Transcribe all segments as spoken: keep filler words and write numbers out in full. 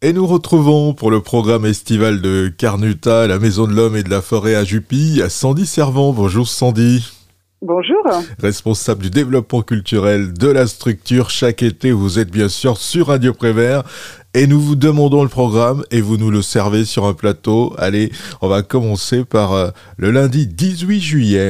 Et nous retrouvons pour le programme estival de Carnuta, la Maison de l'Homme et de la Forêt à Jupille, à Sandy Servant. Bonjour Sandy. Bonjour. Responsable du développement culturel de la structure. Chaque été, vous êtes bien sûr sur Radio Prévert et nous vous demandons le programme et vous nous le servez sur un plateau. Allez, on va commencer par euh, le lundi dix-huit juillet.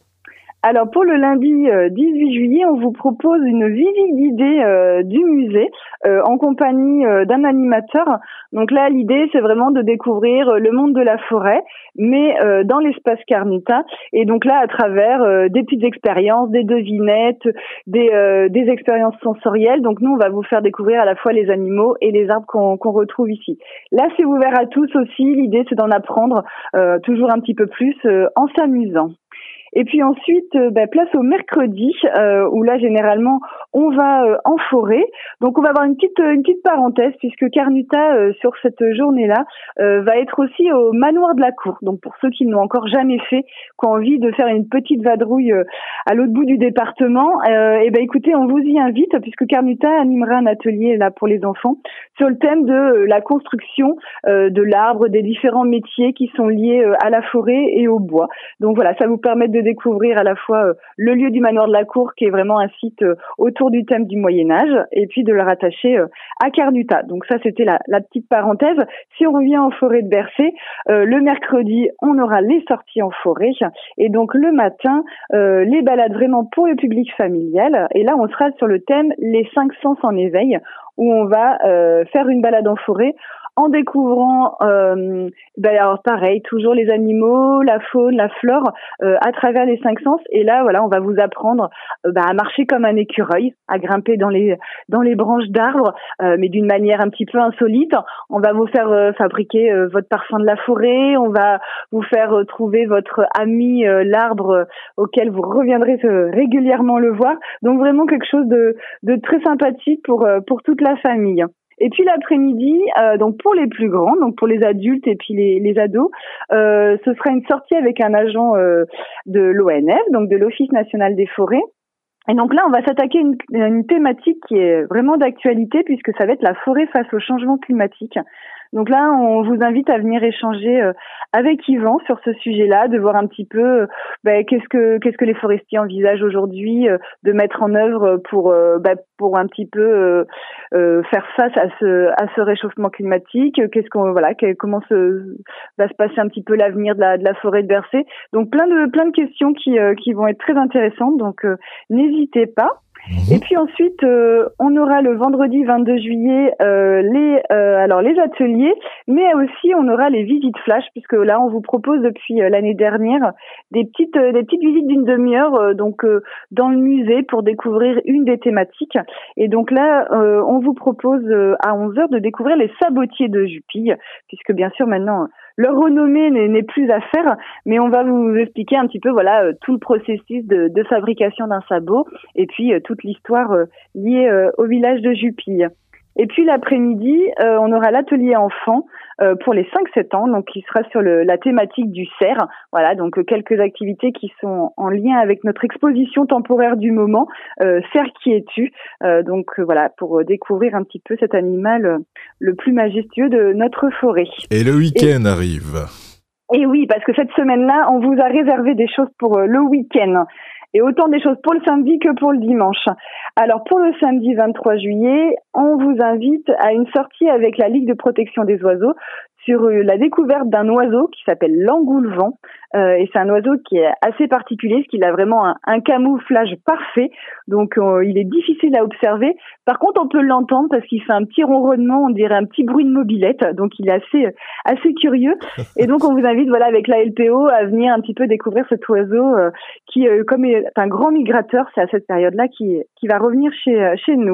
Alors pour le lundi euh, dix-huit juillet, on vous propose une visite guidée euh, du musée euh, en compagnie euh, d'un animateur. Donc là, l'idée, c'est vraiment de découvrir le monde de la forêt, mais euh, dans l'espace Carnuta. Et donc là, à travers euh, des petites expériences, des devinettes, des, euh, des expériences sensorielles. Donc nous, on va vous faire découvrir à la fois les animaux et les arbres qu'on, qu'on retrouve ici. Là, c'est ouvert à tous aussi. L'idée, c'est d'en apprendre euh, toujours un petit peu plus euh, en s'amusant. Et puis ensuite, euh, bah, place au mercredi, euh, où là généralement on va euh, en forêt. Donc on va avoir une petite une petite parenthèse puisque Carnuta euh, sur cette journée-là euh, va être aussi au manoir de la Cour. Donc pour ceux qui ne l'ont encore jamais fait, qui ont envie de faire une petite vadrouille euh, à l'autre bout du département, euh, et ben écoutez, on vous y invite puisque Carnuta animera un atelier là pour les enfants sur le thème de euh, la construction euh, de l'arbre, des différents métiers qui sont liés euh, à la forêt et au bois. Donc voilà, ça vous permet de de découvrir à la fois euh, le lieu du manoir de la Cour qui est vraiment un site euh, autour du thème du Moyen-Âge et puis de le rattacher euh, à Carnuta. Donc ça c'était la, la petite parenthèse. Si on revient en forêt de Bercé, euh, le mercredi on aura les sorties en forêt et donc le matin euh, les balades vraiment pour le public familial et là on sera sur le thème les cinq sens en éveil où on va euh, faire une balade en forêt en découvrant, euh, ben alors pareil, toujours les animaux, la faune, la flore, euh, à travers les cinq sens. Et là, voilà, on va vous apprendre euh, ben, à marcher comme un écureuil, à grimper dans les dans les branches d'arbres, euh, mais d'une manière un petit peu insolite. On va vous faire euh, fabriquer euh, votre parfum de la forêt. On va vous faire euh, trouver votre ami euh, l'arbre euh, auquel vous reviendrez euh, régulièrement le voir. Donc vraiment quelque chose de de très sympathique pour euh, pour toute la famille. Et puis l'après-midi, euh, donc pour les plus grands, donc pour les adultes et puis les, les ados, euh, ce sera une sortie avec un agent euh, de l'O N F, donc de l'Office national des forêts. Et donc là, on va s'attaquer à une, une thématique qui est vraiment d'actualité puisque ça va être la forêt face au changement climatique. Donc là, on vous invite à venir échanger euh, avec Yvan sur ce sujet-là, de voir un petit peu euh, ben, qu'est-ce que qu'est-ce que les forestiers envisagent aujourd'hui euh, de mettre en œuvre pour euh, ben, pour un petit peu euh, euh, faire face à ce à ce réchauffement climatique. Qu'est-ce qu'on voilà, que, comment se va se passer un petit peu l'avenir de la de la forêt de Bercé. Donc plein de plein de questions qui euh, qui vont être très intéressantes. Donc euh, n'hésitez pas. Et puis ensuite, euh, on aura le vendredi vingt-deux juillet euh, les euh, alors les ateliers, mais aussi on aura les visites flash puisque là on vous propose depuis euh, l'année dernière des petites euh, des petites visites d'une demi-heure euh, donc euh, dans le musée pour découvrir une des thématiques. Et donc là, euh, on vous propose euh, à onze heures de découvrir les sabotiers de Jupille puisque bien sûr maintenant leur renommée n'est, n'est plus à faire, mais on va vous expliquer un petit peu voilà euh, tout le processus de, de fabrication d'un sabot et puis euh, toute l'histoire euh, liée euh, au village de Jupille. Et puis l'après-midi, euh, on aura l'atelier enfant euh, pour les cinq sept ans, donc qui sera sur le, la thématique du cerf. Voilà, donc euh, quelques activités qui sont en lien avec notre exposition temporaire du moment, euh, Cerf qui es-tu euh, Donc euh, voilà, pour découvrir un petit peu cet animal euh, le plus majestueux de notre forêt. Et le week-end et, arrive. Et oui, parce que cette semaine-là, on vous a réservé des choses pour euh, le week-end. Et autant des choses pour le samedi que pour le dimanche. Alors pour le samedi vingt-trois juillet, on vous invite à une sortie avec la Ligue de protection des oiseaux sur la découverte d'un oiseau qui s'appelle l'engoulevent. Euh, et c'est un oiseau qui est assez particulier, parce qu'il a vraiment un, un camouflage parfait. Donc euh, il est difficile à observer. Par contre, on peut l'entendre parce qu'il fait un petit ronronnement, on dirait un petit bruit de mobilette. Donc il est assez assez curieux. Et donc on vous invite, voilà, avec la L P O, à venir un petit peu découvrir cet oiseau euh, qui, euh, comme est un grand migrateur, c'est à cette période-là qui qui va revenir chez chez nous.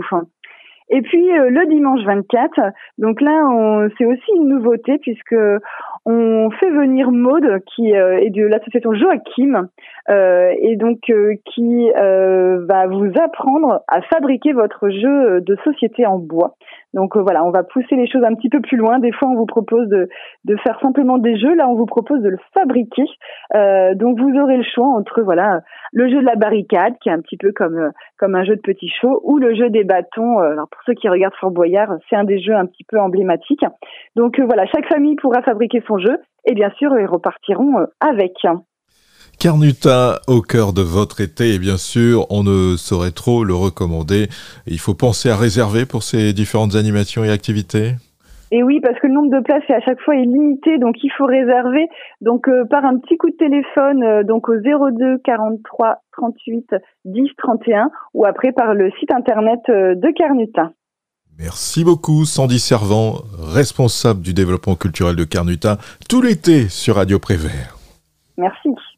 Et puis euh, le dimanche vingt-quatre, donc là on, c'est aussi une nouveauté puisque on fait venir Maude qui euh, est de l'association Joachim euh, et donc euh, qui euh, va vous apprendre à fabriquer votre jeu de société en bois. Donc euh, voilà, on va pousser les choses un petit peu plus loin. Des fois, on vous propose de, de faire simplement des jeux. Là, on vous propose de le fabriquer. Euh, donc vous aurez le choix entre voilà le jeu de la barricade, qui est un petit peu comme euh, comme un jeu de petits chevaux, ou le jeu des bâtons. Euh, alors pour ceux qui regardent Fort Boyard, c'est un des jeux un petit peu emblématiques. Donc euh, voilà, chaque famille pourra fabriquer son jeu et bien sûr, ils repartiront euh, avec. Carnuta au cœur de votre été et bien sûr, on ne saurait trop le recommander. Il faut penser à réserver pour ces différentes animations et activités. Et oui, parce que le nombre de places à chaque fois est limité, donc il faut réserver. Donc euh, par un petit coup de téléphone, euh, donc au zéro deux quarante-trois trente-huit dix trente et un, ou après par le site internet euh, de Carnuta. Merci beaucoup, Sandy Servant, responsable du développement culturel de Carnuta, tout l'été sur Radio Prévert. Merci.